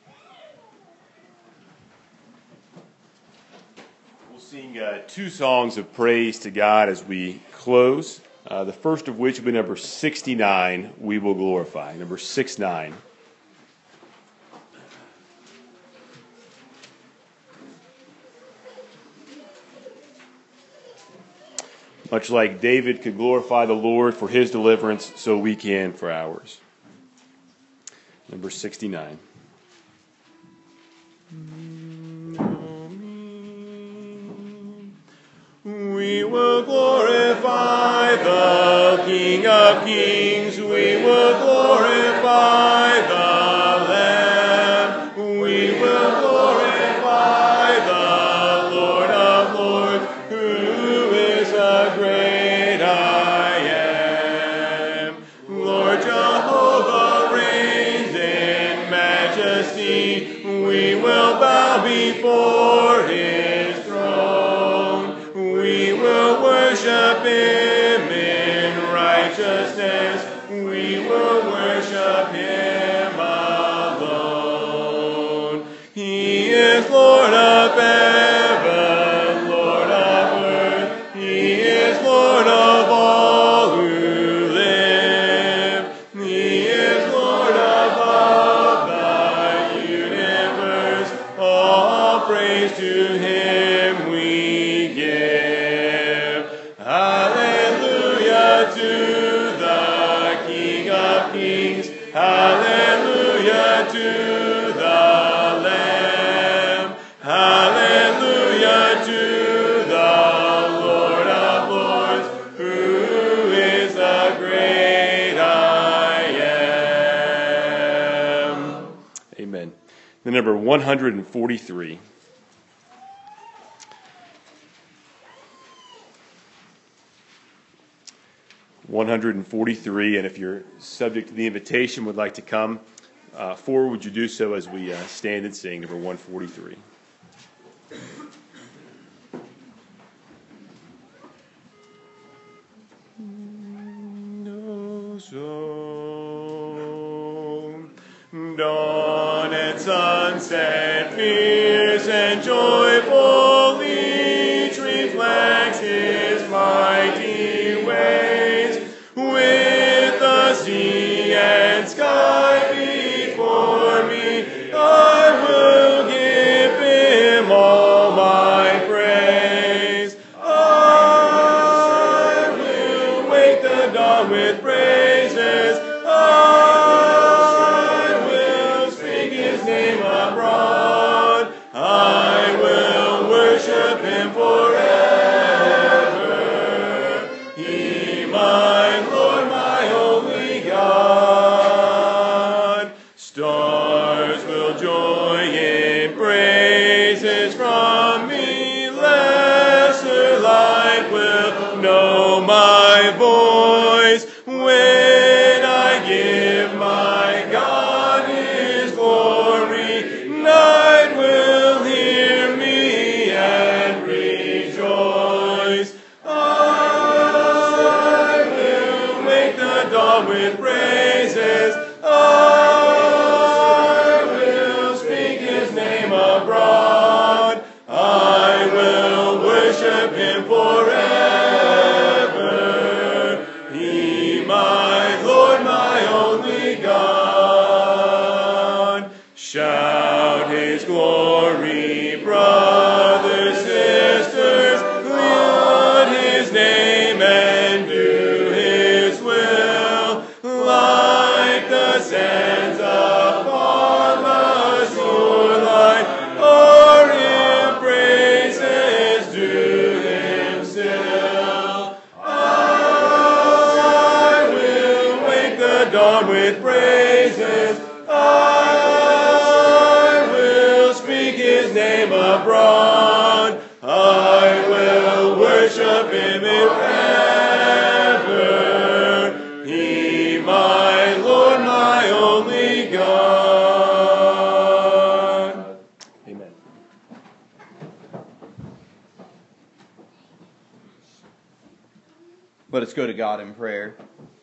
We'll sing uh, two songs of praise to God as we close. Uh, the first of which will be number sixty-nine, We Will Glorify. Number sixty-nine. Much like David could glorify the Lord for his deliverance, so we can for ours. Number sixty-nine. We will glorify the King of Kings. We will glorify the Lamb. We will glorify the Lord of Lords, who is a great I am. Lord Jehovah reigns in majesty. We will bow before his throne. We will worship him in righteousness. We will worship him alone. He is Lord of heaven, Lord of earth. He is Lord of all who live. He is Lord above the universe. All praise to him we give. Hallelujah to the King of Kings. Hallelujah to the Lamb. Hallelujah to the Lord of Lords, who is the great I am. Amen. The number one hundred forty-three. one hundred forty-three, and if you're subject to the invitation, would like to come uh, forward, would you do so as we uh, stand and sing number one forty-three. No song, dawn and sunset, fierce and joyful, each reflects his mighty ways. With the sea and sky before me, I will give him all my praise. I will wake the dawn with praises. I will speak his name abroad. I will his glory. Brothers, sisters, laud his name and do his will. Like the sands upon the shoreline, or in praises due him still. I will wake the dawn with praises. I will speak his name abroad. I will worship him if ever. He, my Lord, my only God. Amen. Let us go to God in prayer.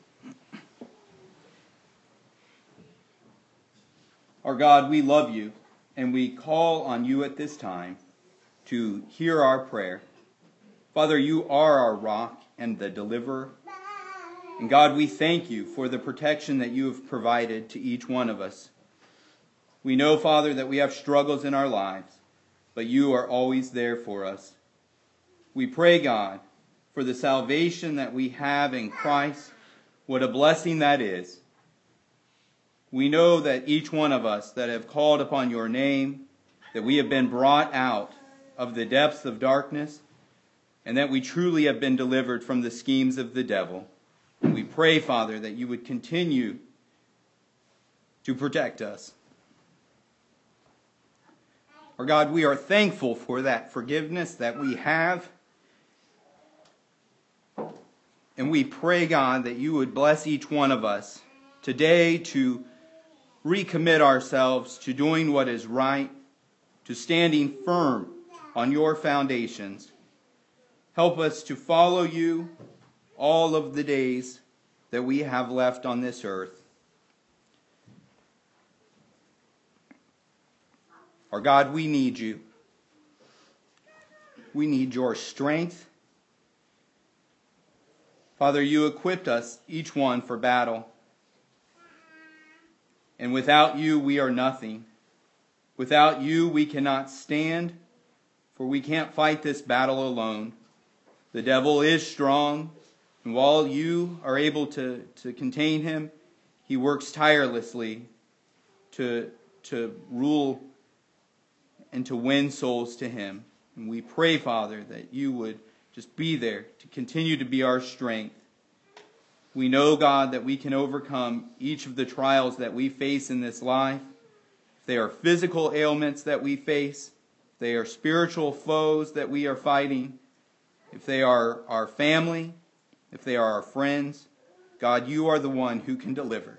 Our God, we love you, and we call on you at this time to hear our prayer. Father, you are our rock and the deliverer. And God, we thank you for the protection that you have provided to each one of us. We know, Father, that we have struggles in our lives, but you are always there for us. We pray, God, for the salvation that we have in Christ. What a blessing that is. We know that each one of us that have called upon your name, that we have been brought out of the depths of darkness, and that we truly have been delivered from the schemes of the devil. And we pray, Father, that you would continue to protect us. Our God, we are thankful for that forgiveness that we have. And we pray, God, that you would bless each one of us today to recommit ourselves to doing what is right, to standing firm on your foundations. Help us to follow you all of the days that we have left on this earth. Our God, we need you. We need your strength. Father, you equipped us, each one, for battle. And without you, we are nothing. Without you, we cannot stand, for we can't fight this battle alone. The devil is strong, and while you are able to, to contain him, he works tirelessly to, to rule and to win souls to him. And we pray, Father, that you would just be there to continue to be our strength. We know, God, that we can overcome each of the trials that we face in this life. If they are physical ailments that we face, if they are spiritual foes that we are fighting, if they are our family, if they are our friends, God, you are the one who can deliver.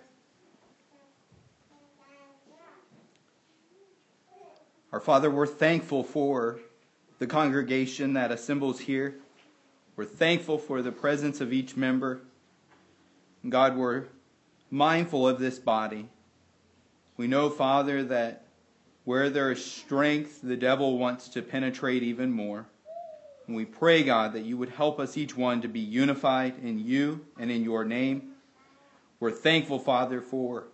Our Father, we're thankful for the congregation that assembles here. We're thankful for the presence of each member. God, we're mindful of this body. We know, Father, that where there is strength, the devil wants to penetrate even more. And we pray, God, that you would help us each one to be unified in you and in your name. We're thankful, Father, for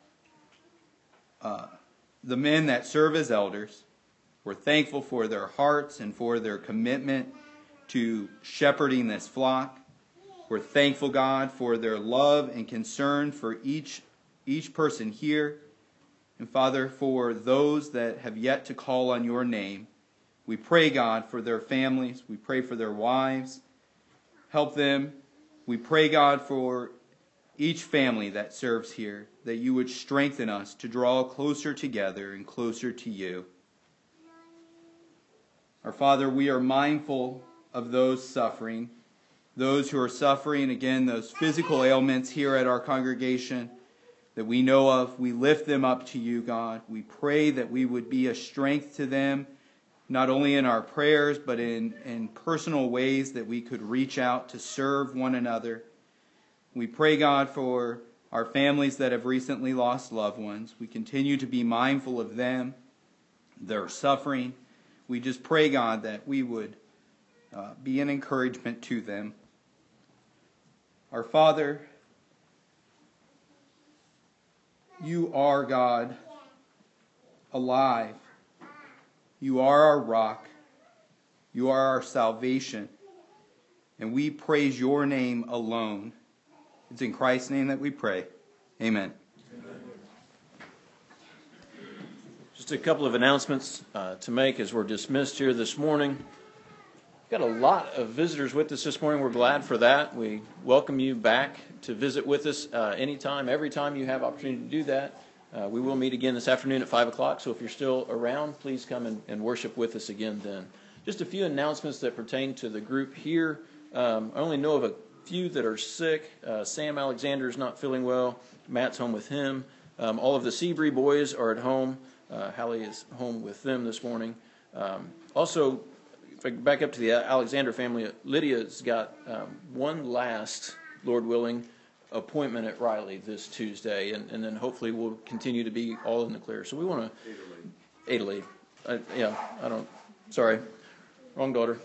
uh, the men that serve as elders. We're thankful for their hearts and for their commitment to shepherding this flock. We're thankful, God, for their love and concern for each, each person here. And Father, for those that have yet to call on your name, we pray, God, for their families. We pray for their wives. Help them. We pray, God, for each family that serves here, that you would strengthen us to draw closer together and closer to you. Our Father, we are mindful of those suffering, those who are suffering, again, those physical ailments here at our congregation that we know of. We lift them up to you, God. We pray that we would be a strength to them, not only in our prayers, but in, in personal ways that we could reach out to serve one another. We pray, God, for our families that have recently lost loved ones. We continue to be mindful of them, their suffering. We just pray, God, that we would uh, be an encouragement to them. Our Father, you are, God, alive You are our rock. You are our salvation. And we praise your name alone. It's in Christ's name that we pray. Amen. Just a couple of announcements uh, to make as we're dismissed here this morning. Got a lot of visitors with us this morning. We're glad for that. We welcome you back to visit with us uh, anytime, every time you have opportunity to do that. Uh, we will meet again this afternoon at five o'clock, so if you're still around, please come and, and worship with us again then. Just a few announcements that pertain to the group here. Um, I only know of a few that are sick. Uh, Sam Alexander is not feeling well. Matt's home with him. Um, all of the Seabury boys are at home. Uh, Hallie is home with them this morning. Um, also, if I back up to the Alexander family, Lydia's got um, one last, Lord willing, appointment at Riley this Tuesday, and, and then hopefully we'll continue to be all in the clear. So we want to... Adelaide. Uh, yeah, I don't... Sorry. Wrong daughter.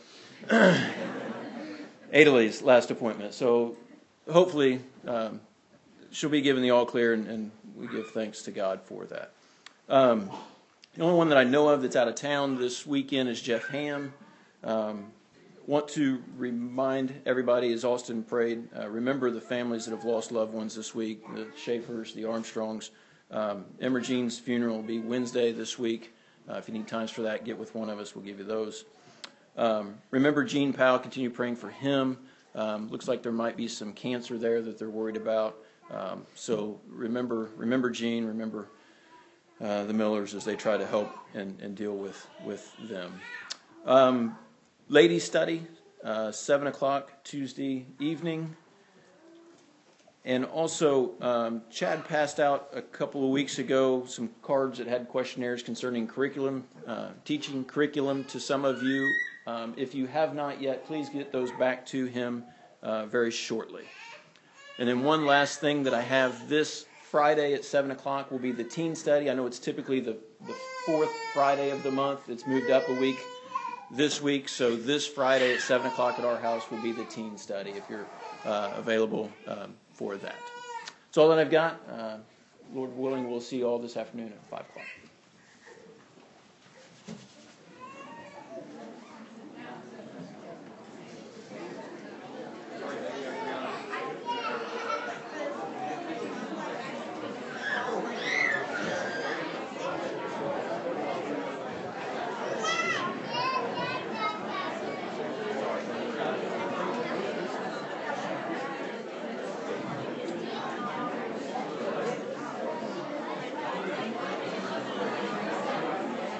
Adelaide's last appointment. So hopefully um, she'll be given the all clear, and, and we give thanks to God for that. Um, the only one that I know of that's out of town this weekend is Jeff Ham. Um, want to remind everybody, as Austin prayed, uh, remember the families that have lost loved ones this week, the Schaefers, the Armstrongs. Um, Imogene's funeral will be Wednesday this week. Uh, if you need times for that, get with one of us. We'll give you those. Um, remember Gene Powell. Continue praying for him. Um, looks like there might be some cancer there that they're worried about. Um, so remember, remember Gene. Remember uh, the Millers as they try to help and, and deal with with them. Um, ladies' study, uh, seven o'clock Tuesday evening. And also, um, Chad passed out a couple of weeks ago some cards that had questionnaires concerning curriculum, uh, teaching curriculum to some of you. Um, if you have not yet, please get those back to him uh, very shortly. And then one last thing that I have this Friday at seven o'clock will be the teen study. I know it's typically the, the fourth Friday of the month. It's moved up a week this week. So this Friday at seven o'clock at our house will be the teen study if you're uh, available um, for that. That's all that I've got. Uh, Lord willing, we'll see you all this afternoon at five o'clock.